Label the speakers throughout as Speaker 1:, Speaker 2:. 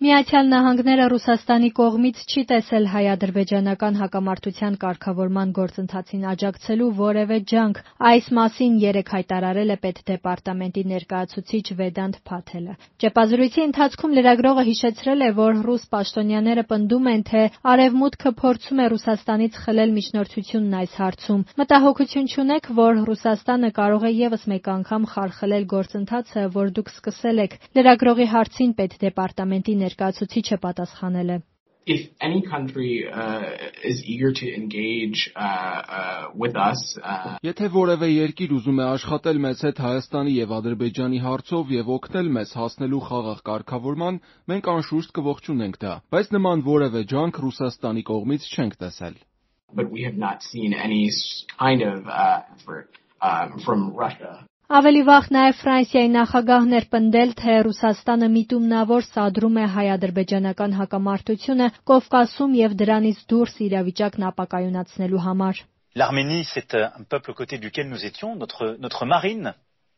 Speaker 1: Միացյալ Նահանգները Ռուսաստանի կողմից չի տեսել հայ-ադրբեջանական հակամարտության կարգավորման գործընթացին աջակցելու որևէ ջանք, այս մասին երեկ հայտարարել է պետդեպարտամենտի ներկայացուցիչ Վեդանտ Փաթելը։ Ճեպազրույցի ընթացքում լրագրողը հիշեցրել է, որ ռուս պաշտոնյաները պնդում են, թե Արևմուտքը փորձում է Ռուսաստանից խլել միջնորդությունն այս հարցում։ Մտահոգություն չունեք, որ Ռուսաստանը կարող է ևս մեկ անգամ խարխլել գործընթացը, որ դուք սկսել եք։ Լրագրողի հարցին պետդեպարտամենտի ներկայացուցիչը պատասխանել է.
Speaker 2: If any country is eager to engage with us
Speaker 3: Եթե որևէ երկիր ուզում է աշխատել մեզ հետ Հայաստանի եւ Ադրբեջանի հարցով եւ օգնել մեզ հասնելու խաղաղ կարգավորման, մենք անշուշտ կողջունենք դա, բայց նման որևէ ջանք Ռուսաստանի կողմից չենք տեսել.
Speaker 2: But we have not seen any kind of effort from Russia.
Speaker 1: Ավելի վաղ նաև Ֆրանսիայի նախագահն էր պնդել, թե Ռուսաստանը միտումնավոր սադրում է հայ-ադրբեջանական հակամարտությունը Կովկասում եւ դրանից դուրս իրավիճակն ապակայունացնելու համար.
Speaker 4: L'Arménie, c'est un peuple aux côtés duquel nous étions. Notre marine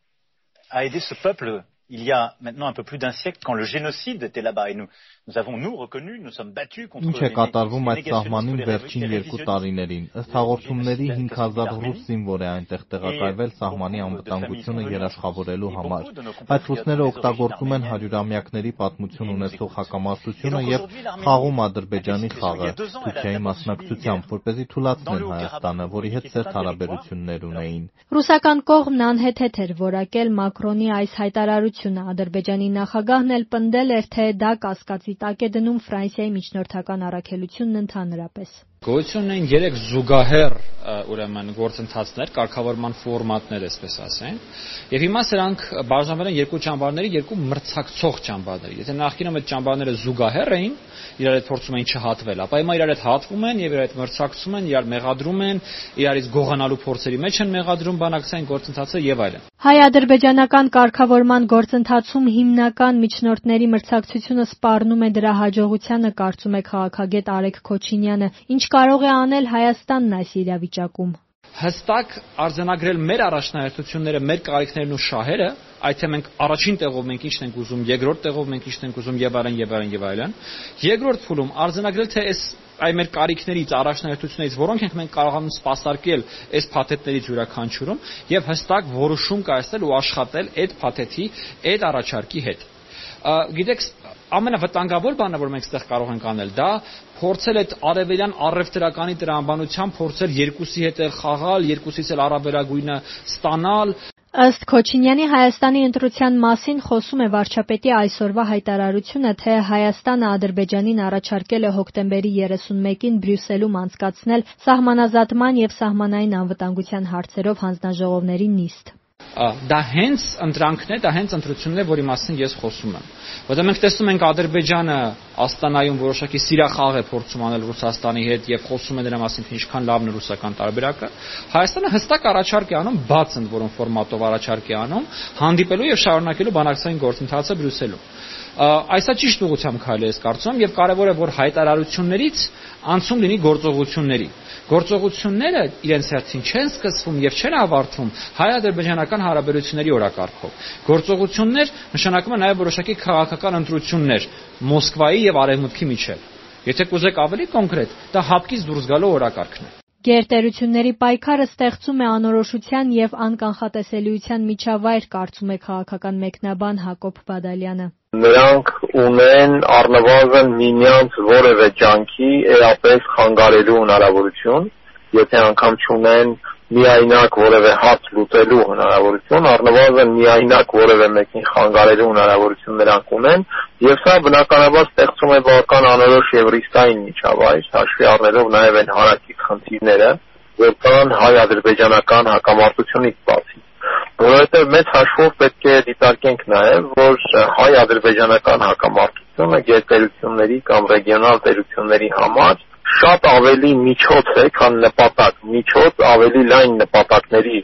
Speaker 4: a aidé ce peuple il y a maintenant un peu plus d'un siècle quand le génocide était là-bas et nous avons reconnu, nous sommes battus contre
Speaker 5: Ինչ է կատարվում այդ սահմանին վերջին 2 տարիներին։ Ըստ հաղորդումների 5000 ռուս զինվոր է այնտեղ տեղակայվել սահմանի անվտանգությունը երաշխավորելու համար։ Այդ ռուսները օգտագործում են հարյուրամյակների պատմություն ունեցող հակամարտությունը եւ խաղում Ադրբեջանի խաղը Թուրքիայի մասնակցությամբ, որպեսզի թուլացնեն Հայաստանը, որի հետ սերտ հարաբերություններ ունեին։
Speaker 1: Ռուսական կողմն անհեթեթ էր որակել Մակրոնի այս հայտարարությունը։ Ադրբեջանի նախագահն էլ պնդել էր, թե դա կասկածի տակ է դնում Ֆրանսիայի միջնորդական առաքելությունն ընդհանրապես։
Speaker 6: Գոյություն են 3 զուգահեռ ուրեմն գործընթացներ, կարգավորման ֆորմատներ, այսպես ասենք, եւ հիմա սրանք բաժանվել են 2 ճամբարների, 2 մրցակցող ճամբարների։ Եթե նախկինում այդ ճամբարները զուգահեռ էին, իրար հետ փորձում էին չհատվել, ապա հիմա իրար հետ հատվում են եւ իրար հետ մրցակցում են, իրար մեղադրում են, իրարից գողանալու փորձերի մեջ են մեղադրում բանակցային գործընթացը եւ այլն։
Speaker 1: Հայ-ադրբեջանական կարգավորման գործընթացում հիմնական միջնորդների մրցակցությունը սպառնում է դրա հաջողությանը, կարծում է քաղաքագետ Արեգ Քոչինյանը, ինչ կարող է անել Հայաստանն այս իրավիճակում։
Speaker 6: Հստակ արձանագրել մեր առաջնահերթությունները, մեր կարիքներն ու շահերը, այդ թե մենք առաջին տեղով մենք ինչն ենք ուզում, երկրորդ տեղով մենք ինչն ենք ուզում եւ այլն եւ այլն եւ այլն։ Երկրորդ փուլում արձանագրել թե այս մեր կարիքներից, առաջնահերթություններից որոնք ենք մենք կարողանում սպասարկել այս փաթեթներից յուրաքանչյուրում եւ հստակ որոշում կայացնել ու աշխատել այդ փաթեթի, այդ առաջարկի հետ։ Գիտեք, ամենավտանգավոր բանը, որ մենք այստեղ կարող ենք անել, դա փորձել այդ արևելյան առևտրականի տրամաբանությամբ փորձել երկուսի հետ խաղալ, երկուսից էլ առավելագույնը ստանալ։
Speaker 1: Ըստ Քոչինյանի Հայաստանի ընտրության մասին խոսում է վարչապետի այսօրվա հայտարարությունը, թե Հայաստանը Ադրբեջանին առաջարկել է հոկտեմբերի 31-ին Բրյուսելում անցկացնել սահմանազատման եւ սահմանային անվտանգության հարցերով հանձնաժողովների նիստ։
Speaker 6: Դա հենց ընտրանքն է, դա հենց ընտրությունն է, որի մասին ես խոսում եմ։ Որտեղ մենք տեսնում ենք Ադրբեջանը Աստանայում որոշակի սիրախաղ է փորձում անել Ռուսաստանի հետ եւ խոսում է դրա մասին, թե ինչքան լավն է ռուսական տարբերակը։ Հայաստանը հստակ առաջարկ է անում, բաց ընդ որում ֆորմատով առաջարկ է անում, հանդիպելու եւ շարունակելու բանակցային գործընթացը Բրյուսելում։ Այսա ճիշտ ուղղությամբ քայլ է, ես կարծում եմ, եւ կարեւոր է, որ հայտարարություններից անցում լինի գործողությունների։ Գործողությունները իրենց հերթին չեն սկսվում եւ չեն ավարտվում հայ-ադրբեջանական հարաբերությունների օրակարգով։ Գործողություններ նշանակում է նաեւ որոշակի քաղաքական ընտրություններ Մոսկվայի եւ Արևմուտքի միջեւ։ Եթե կուզեք ավելի կոնկրետ, դա հապկից դուրս գալու օրակարգն է։
Speaker 1: Գերտերությունների պայքարը ստեղծում է անորոշության եւ անկանխատեսելիության միջավայր, կարծում է քաղաքական մեկնաբան Հակոբ Բադալյանը։
Speaker 7: Նրանք ունեն առնվազն միմյանց որևէ ջանքի էապես խանգարելու հնարավորություն, եթե անգամ չունեն միայնակ որևէ հարց լուծելու հնարավորություն, առնվազն միայնակ որևէ մեկին խանգարելու հնարավորություն նրանք ունեն, եւ սա բնականաբար ստեղծում է բավական անորոշ եւ ռիսկային միջավայր, հաշվի առնելով նաեւ այն հարակից խնդիրները, որ կան հայ-ադրբեջանական հակամարտությունից բացի։ Որովհետև մեծ հաշվով պետք է դիտարկենք նաև, որ հայ-ադրբեջանական հակամարտությունը գերտերությունների կամ ռեգիոնալ տերությունների համար շատ ավելի միջոց է, քան նպատակ, միջոց ավելի լայն նպատակների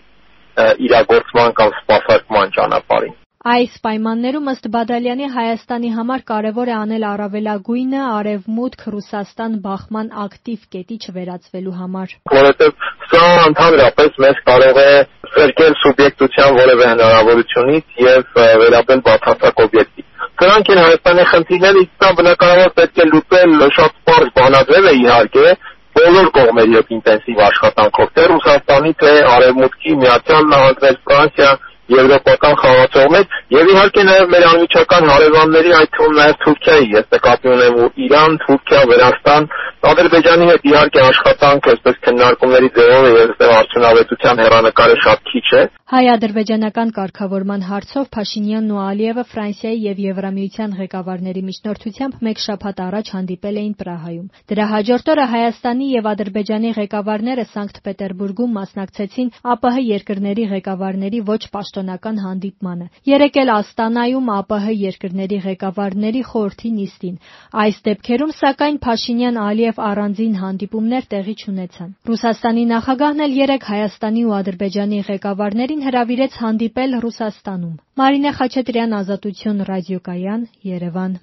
Speaker 7: իրագործման կամ սպասարկման ճանապարհին։
Speaker 1: Այս պայմաններում ըստ Բադալյանի Հայաստանի համար կարևոր է անել առավելագույնը Արևմուտք-Ռուսաստան բախման ակտիվ կետի չվերածվելու համար։
Speaker 7: Որովհետև սա ընդհանրապես մեզ կարող է սրկել սուբյեկտության որևէ հնարավորությունից եւ վերաբերել բացարձակ օբյեկտիվ։ Սրանք են Հայաստանի խնդիրները, իսկ բնականաբար պետք է լուծել շատ պարզ բանաձև է իհարկե բոլոր կողմերի հետ ինտենսիվ աշխատանքով, թե Ռուսաստանի, թե Արևմուտքի, Միացյալ Նահանգներ, Ֆրանսիա, եվրոպական խաղացողներ եւ իհարկե նաեւ մեր անմիջական հարևանների, այդ թվում նաեւ Թուրքիայի, ես նկատի ունեմ Իրան, Թուրքիա, Վրաստան, Ադրբեջանի հետ իհարկե աշխատանքը, այսպես քննարկումների ձևով եւ այստեղ արդյունավետության հեռանկարը շատ քիչ է։
Speaker 1: Հայ-ադրբեջանական կարգավորման հարցով Փաշինյանն ու Ալիևը Ֆրանսիայի եւ Եվրամիության ղեկավարների միջնորդությամբ մեկ շաբաթ առաջ հանդիպել էին Պրահայում։ Դրա հաջորդ օրը Հայաստանի եւ Ադրբեջանի ղեկավարները Սանկտ Պետերբուրգում մասնակցեցին ԱՊՀ երկրների ղեկավարների ոչ պաշտոնական հանդիպմանը։ Երեկ էլ Աստանայում ԱՊՀ երկրների ղեկավարների խորհրդի նիստին։ Այս դեպքերում սակայն Փաշինյան-Ալիև առանձին հանդիպումներ տեղի չունեցան։ Ռուսաստանի նախագահն էլ երեկ Հայաստանի ու Ադրբեջանի ղեկավարներին հրավիրեց հանդիպել Ռուսաստանում։ Մարինե Խաչատրյան, Ազատություն ռադիոկայան, Երևան։